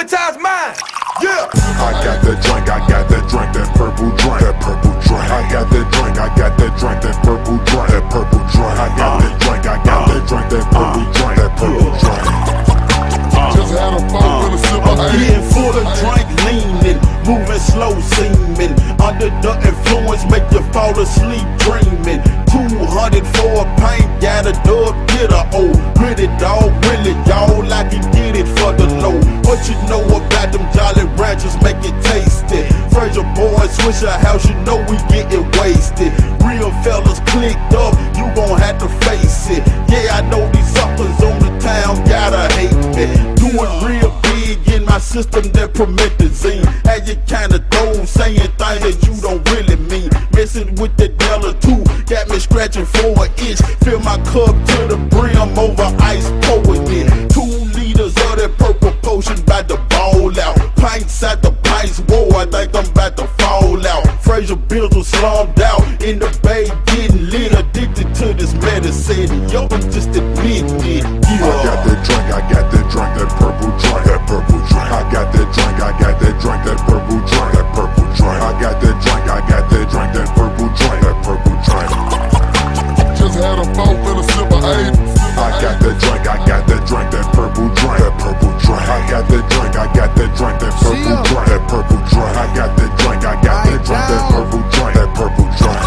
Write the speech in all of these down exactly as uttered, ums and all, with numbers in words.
hypnotize mine. Yeah. I got that drink, I got that drink, that purple drink, that purple drink. I got that drink, I got that drink, that purple drink, that purple drink. I got that drink, I got that drink, that purple drink, that purple drink. Just had a phone with a sip of I'm getting full of drink, leaning, moving slow, seeming. Under the influence, make you fall asleep dreaming. Two hundred for a pint, got a dub, get a O. Gritty dog, really, y'all, I can get it for the low. What you know about them Jolly Ranchers, make it tasty. Fraser boys, switch a house, you know we getting wasted. Real fellas clicked up, you gon' have to face it. Yeah, I know these suckers on the town gotta hate me. Doing real big in my system, that promethazine. Had you kinda thrown, saying things that you don't really mean. Messing with the Della too, got me scratching for an inch. Fill my cup to the brim, over ice pouring it. Two liters of that purple potion, bout to ball out. Pints at the pints, whoa, I think I'm about to fall out. Fraser Bills was slummed out, in the bay getting lit. Addicted to this medicine, yo, just admit it. Yeah. I got that drink, I got that drink, that purple drink, that purple drink. I got that drink, I got that drink, that purple drink, that purple drink. I got that drink, I got that drink, that purple drink, that purple drink. Just had a phone with a sip of eight. I got that drink, I got that drink, that purple drink, that purple drink. I got that drink, I got that drink, that purple drink, that purple drink. I got that drink, I got that drink, that purple drink, that purple drink.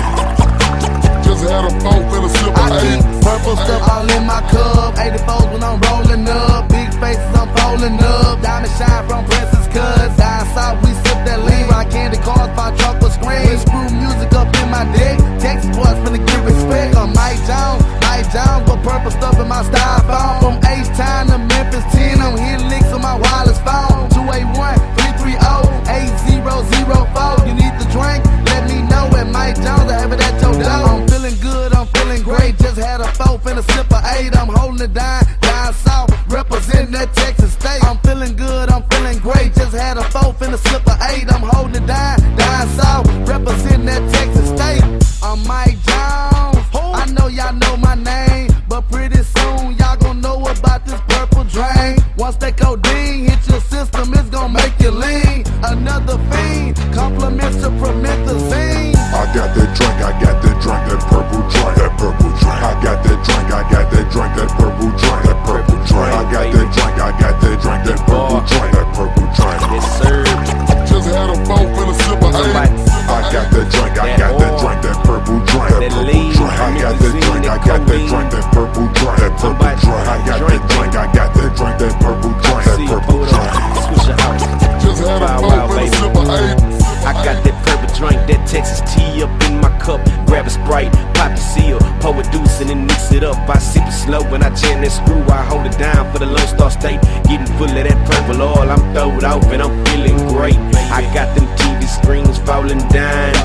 Just had a phone with a sip of eight. Purple stuff all in my cup. eighty-fours when I'm rolling up. Big faces I'm folding up. Diamond shine from Princess Cuts. Down south we sip that lean. Ride candy cars by truck or screen. Screw music up in my dick. Texas boys finna give respect. I'm Mike Jones, Mike Jones. Got purple stuff in my styrofoam. From H-Town to Memphis ten, I'm hitting licks on my wireless phone. two eight one, three three zero, eight zero zero four. You need the drink? Let me know at Mike Jones. I have it at your door. I'm feeling good, I'm feeling great. Just had a four and a sip of eight. I'm holding it down, down south, representing that Texas state. I'm feeling good, I'm feeling great. Just had a four and a sip of eight. I'm holding it down, down south, representing that Texas state. I'm Mike Jones. I know y'all know my name, but pretty soon y'all gon' know about this purple drain. Once that codeine hit your system, it's gon' make you lean. Another fiend, compliments to promethazine. I got that drink, I got that drink, that purple drink, that purple drink. I got that drink, I got that drink, that purple drink, that purple drink. I got that drink, I got that drink, that purple drink, that purple drink. Yes, sir. Just had a phone with a sip of eight. I got that drink, I got that drink, that purple drink, that purple drink. I got that drink, I got that drink, that purple drink, that purple drink. I got that drink, I got that drink, that purple drink, that purple drink. Switch your house. Just had a phone with a sip of eight. I got that purple drink, that Texas tea up in my cup. Grab a Sprite, pop the seal, pour a deuce and then mix it up. I sip it slow when I jam that screw. I hold it down for the Lone Star State. Getting full of that purple oil, I'm throwed off and I'm feeling great. I got them T V screens falling down.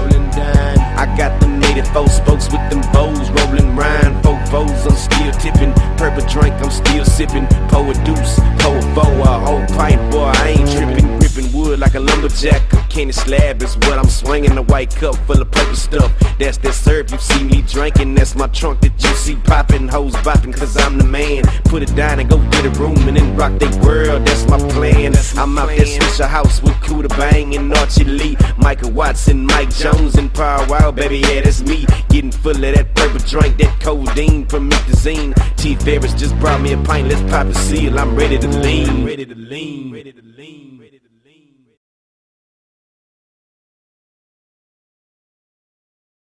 I got them eighty-four spokes with them bows rolling round. Four foes, I'm still tipping. Purple drink, I'm still sipping. Pour a deuce, pour a four, a whole pint, boy, I ain't tripping. Ripping wood like a lumberjack. A candy slab is what I'm swinging. A white cup full of purple stuff. That's that syrup you see me drinking. That's my trunk that you see popping. Hoes bopping, cause I'm the man. Put it down and go get a room and then rock they world. That's my plan. I'm out there switch a house with Kuda Bang and Archie Lee. Michael Watson, Mike Jones, and Power Wow, baby, yeah, that's me. Getting full of that purple drink, that codeine from Methazine. T. Ferris just brought me a pint, let's pop a seal. I'm ready to lean. Ready to lean. Ready to lean. Ready to lean.